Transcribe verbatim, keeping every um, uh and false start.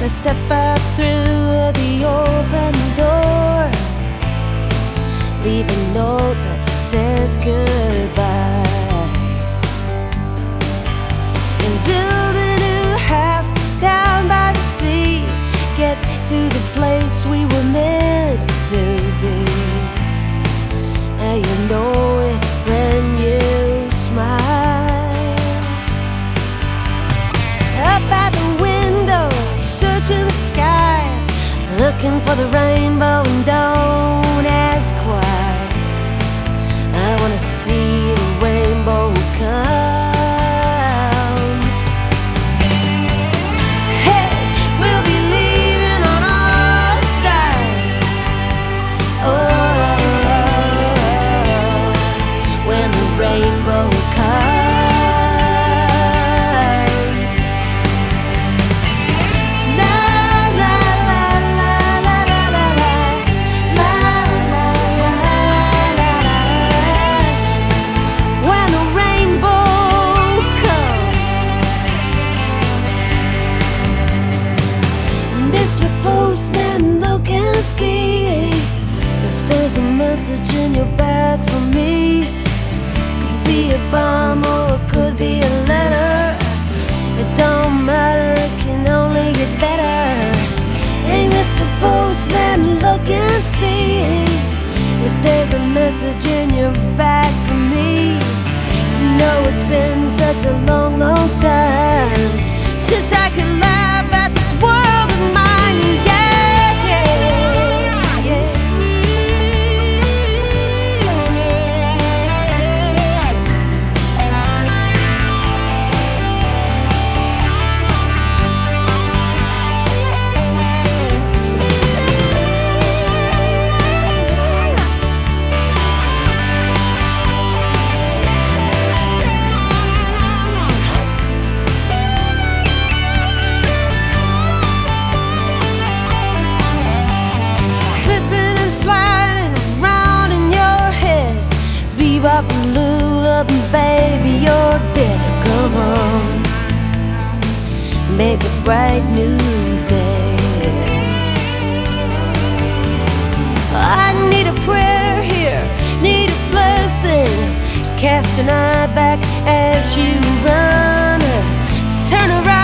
Let's step up through the open door, leave a note that says goodbye, and build a new house down by the sea. Get to the place we were meant to be. And you know it when you smile. Up at the window, searching the sky, looking for the rainbow, and don't ask why. I wanna see the rainbow come. Hey, we'll be leaving on all sides. Oh, when the rainbow comes. Mister Postman, look and see if there's a message in your bag for me. Could be a bomb or it could be a letter. It don't matter, it can only get better. Hey, Mister Postman, look and see if there's a message in your bag for me. You know it's been such a long, long time since I could laugh at this world of mine. Yeah, yeah, yeah. Slipping and sliding around in your head, bebop and lula, baby, you're dead. So come on, make a bright new day. I need a prayer here, need a blessing. Cast an eye back as you run, turn around.